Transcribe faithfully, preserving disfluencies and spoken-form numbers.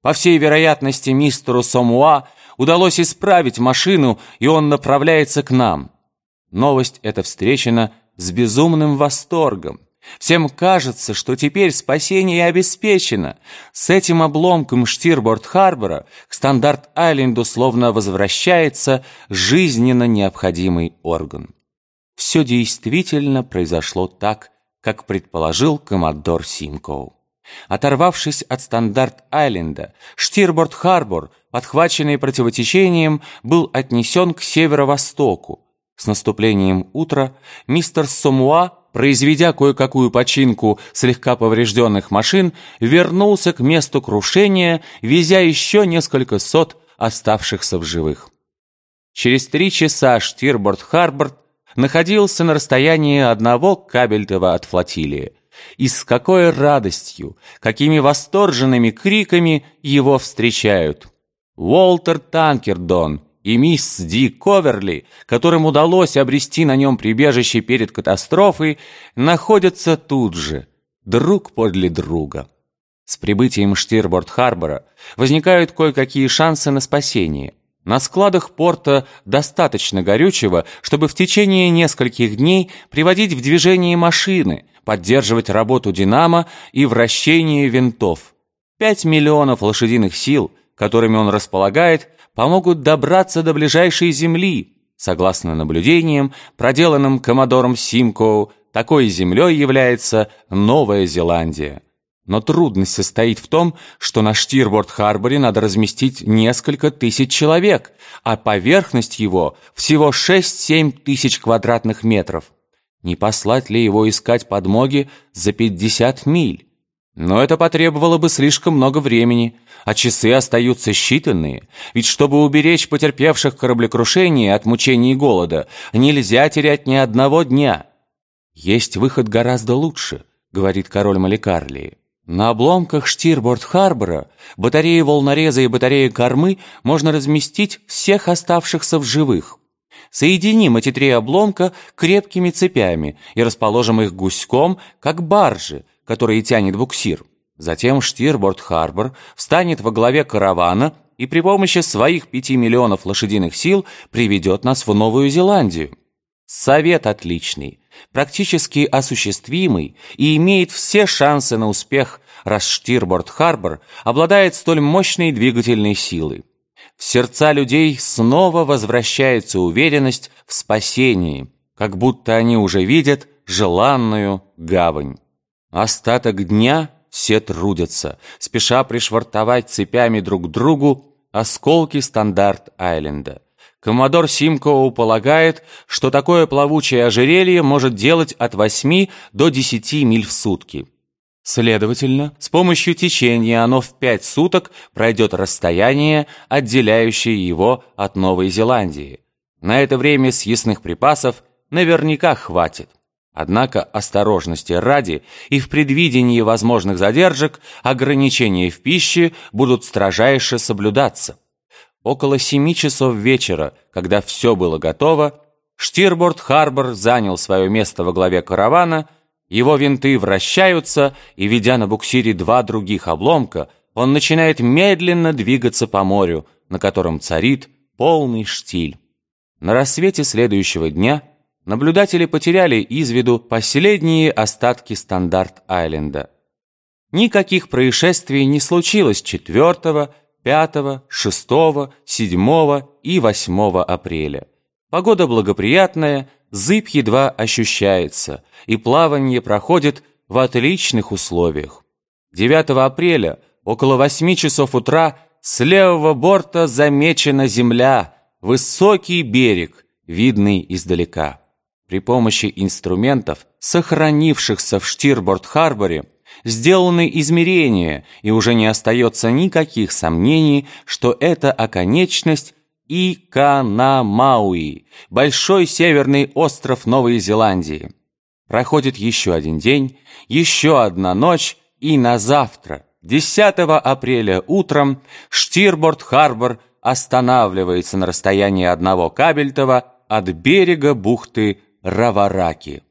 По всей вероятности, мистеру Сомуа удалось исправить машину, и он направляется к нам. Новость эта встречена с безумным восторгом. Всем кажется, что теперь спасение обеспечено. С этим обломком Штирборд-Харбора к Стандарт-Айленду словно возвращается жизненно необходимый орган. Все действительно произошло так, как предположил коммодор Симкоу. Оторвавшись от Стандарт-Айленда, Штирборд-Харбор, подхваченный противотечением, был отнесен к северо-востоку. С наступлением утра мистер Сомуа, произведя кое-какую починку слегка поврежденных машин, вернулся к месту крушения, везя еще несколько сот оставшихся в живых. Через три часа Штирборд-Харбор находился на расстоянии одного кабельтова от флотилии. И с какой радостью, какими восторженными криками его встречают. Уолтер Танкердон и мисс Ди Коверли, которым удалось обрести на нем прибежище перед катастрофой, находятся тут же, друг подле друга. С прибытием Штирборд-Харбора возникают кое-какие шансы на спасение. На складах порта достаточно горючего, чтобы в течение нескольких дней приводить в движение машины, поддерживать работу динамо и вращение винтов. Пять миллионов лошадиных сил, которыми он располагает, помогут добраться до ближайшей земли. Согласно наблюдениям, проделанным коммодором Симкоу, такой землей является Новая Зеландия. Но трудность состоит в том, что на Штирборд-Харборе надо разместить несколько тысяч человек, а поверхность его всего шесть-семь тысяч квадратных метров. Не послать ли его искать подмоги за пятьдесят миль? Но это потребовало бы слишком много времени, а часы остаются считанные, ведь чтобы уберечь потерпевших кораблекрушение от мучений и голода, нельзя терять ни одного дня. «Есть выход гораздо лучше», — говорит король Маликарлии. На обломках Штирборд-Харбора, батареи волнореза и батареи кормы можно разместить всех оставшихся в живых. Соединим эти три обломка крепкими цепями и расположим их гуськом, как баржи, которые тянет буксир. Затем Штирборд-Харбор встанет во главе каравана и при помощи своих пяти миллионов лошадиных сил приведет нас в Новую Зеландию. Совет отличный, практически осуществимый и имеет все шансы на успех, раз Штирборд-Харбор обладает столь мощной двигательной силой. В сердца людей снова возвращается уверенность в спасении, как будто они уже видят желанную гавань. Остаток дня все трудятся, спеша пришвартовать цепями друг к другу осколки Стандарт-Айленда. Коммодор Симкоу полагает, что такое плавучее ожерелье может делать от восьми до десяти миль в сутки. Следовательно, с помощью течения оно в пять суток пройдет расстояние, отделяющее его от Новой Зеландии. На это время съестных припасов наверняка хватит. Однако осторожности ради и в предвидении возможных задержек ограничения в пище будут строжайше соблюдаться. Около семи часов вечера, когда все было готово, Штирборд-Харбор занял свое место во главе каравана, его винты вращаются, и, ведя на буксире два других обломка, он начинает медленно двигаться по морю, на котором царит полный штиль. На рассвете следующего дня наблюдатели потеряли из виду последние остатки Стандарт-Айленда. Никаких происшествий не случилось четвёртого, пятого, шестого, седьмого и восьмого апреля. Погода благоприятная, зыбь едва ощущается, и плавание проходит в отличных условиях. девятого апреля, около восьми часов утра, с левого борта замечена земля, высокий берег, видный издалека. При помощи инструментов, сохранившихся в Штирборд-Харборе, сделаны измерения, и уже не остается никаких сомнений, что это оконечность Иканамауи, большой северный остров Новой Зеландии. Проходит еще один день, еще одна ночь, и на завтра, десятого апреля утром, Штирборд-Харбор останавливается на расстоянии одного кабельтова от берега бухты Равараки.